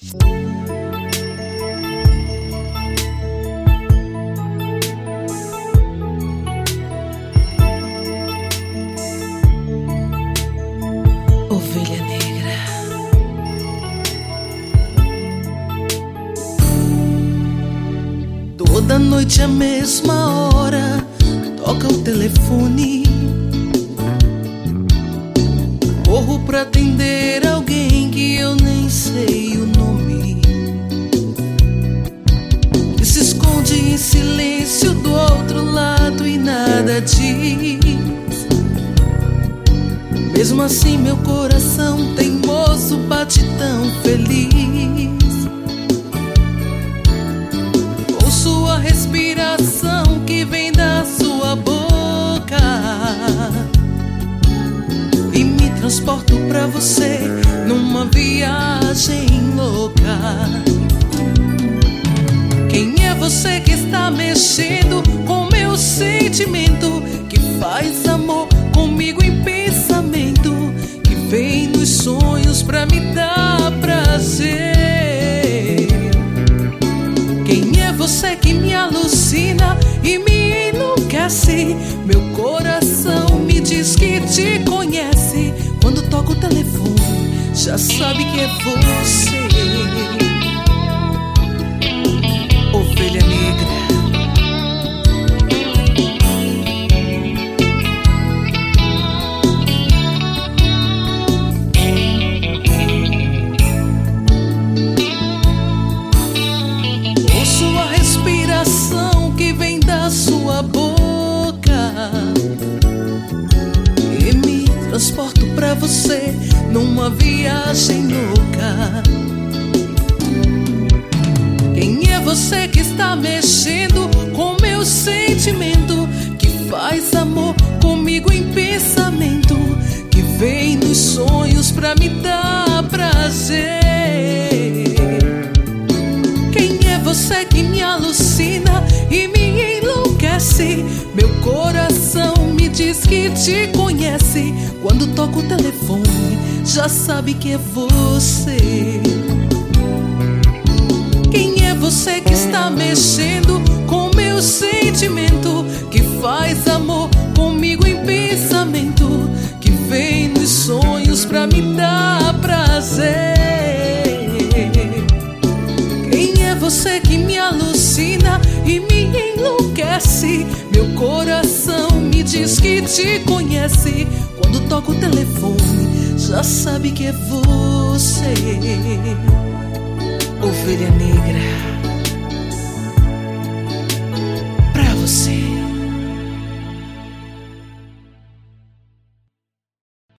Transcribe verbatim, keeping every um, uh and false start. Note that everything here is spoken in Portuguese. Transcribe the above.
Ovelha negra. Toda noite à mesma hora toca o telefone. Corro pra atender alguém que eu nem sei o nome, que se esconde em silêncio do outro lado e nada diz. Mesmo assim meu coração teimoso bate tão feliz. Ouço a respiração que vem da sua boca e me transporto pra você numa viagem louca. Quem é você que está mexendo com meu sentimento, que faz amor comigo em pensamento, que vem nos sonhos pra me dar prazer? Quem é você que me alucina e me enlouquece? Meu coração me diz que te conhece. Quando toca o telefone, já sabe que é você. Ovelha negra. Que vem da sua boca e me transporto pra você numa viagem louca. Quem é você que está mexendo com meu sentimento, que faz amor comigo em pensamento, que vem nos sonhos pra me dar prazer? Quem é você que me alucina e me enlouquece? Meu coração me diz que te conhece. Quando toca o telefone, já sabe que é você. Quem é você que está mexendo com meu sentimento, que faz amor comigo em pensamento, que vem nos sonhos pra me dar prazer? Você que me alucina e me enlouquece. Meu coração me diz que te conhece. Quando toca o telefone, já sabe que é você. Ovelha negra.